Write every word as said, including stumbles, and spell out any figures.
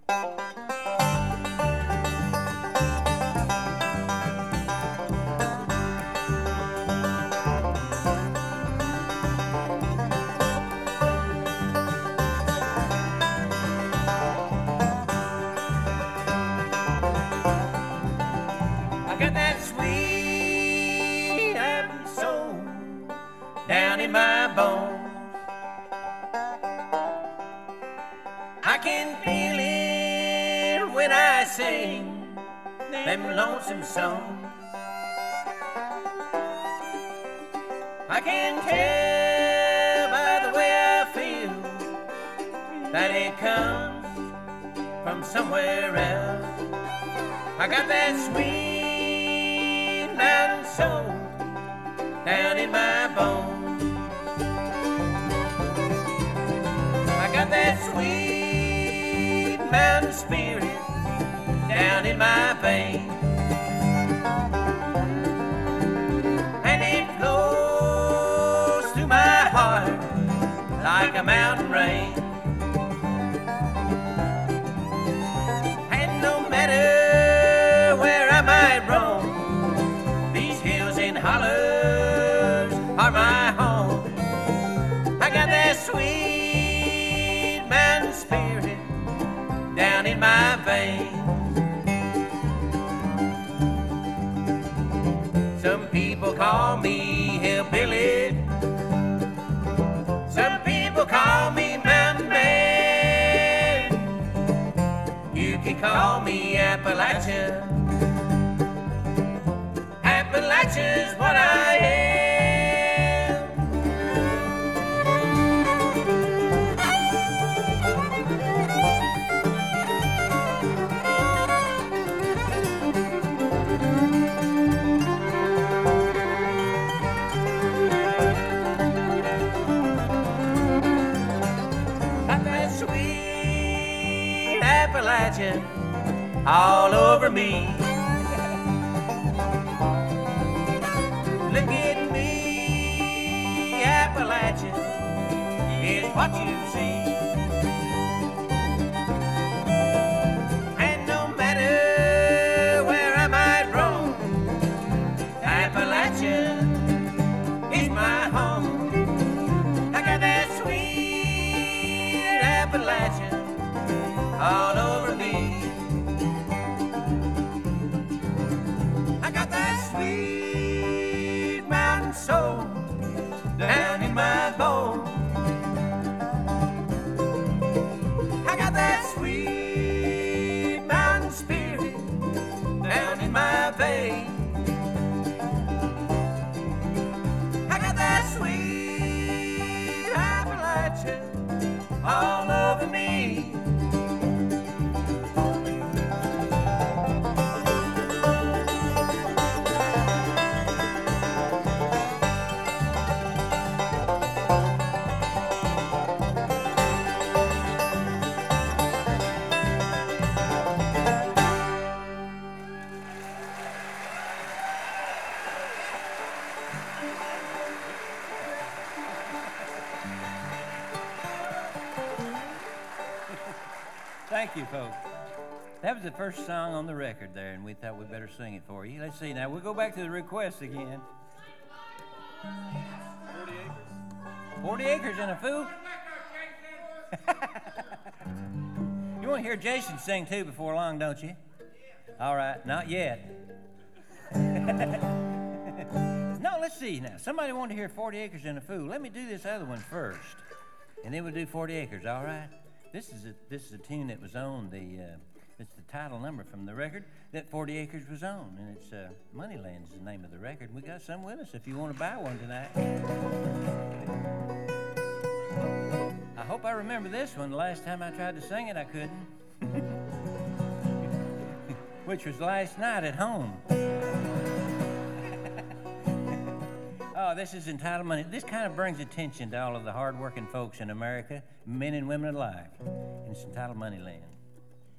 got that sweet apple soul down in my bones. I can feel it when I sing them lonesome songs. I can tell by the way I feel that it comes from somewhere else. I got that sweet mountain soul down in my bones. I got that sweet mountain spirit down in my veins, and it flows through my heart like a mountain rain. And no matter where I might roam, these hills and hollers are my home. I got that sweet mountain spirit down in my veins. Some people call me hillbilly, some people call me mountain man. You can call me Appalachia. Appalachia's what I am. Got that sweet Appalachia all over me. Look at me, Appalachia is what you see. And no matter where I might roam, Appalachia is my home. I got that sweet Appalachia all over me. I got that sweet mountain soul down in my bones. I got that sweet mountain spirit down in my veins. I got that sweet Appalachia all over me. Thank you, folks. That was the first song on the record there, and we thought we'd better sing it for you. Let's see now. We'll go back to the request again. forty acres. forty acres and a fool? You want to hear Jason sing too before long, don't you? All right, not yet. No, let's see now. Somebody wanted to hear forty acres and a fool. Let me do this other one first, and then we'll do forty acres, all right? This is a, this is a tune that was on the, uh, it's the title number from the record that forty acres was on, and it's uh, Moneyland is the name of the record. We got some with us if you want to buy one tonight. I hope I remember this one. The last time I tried to sing it, I couldn't, which was last night at home. Oh, this is entitled Money. This kind of brings attention to all of the hard-working folks in America, men and women alike. And it's entitled Moneyland.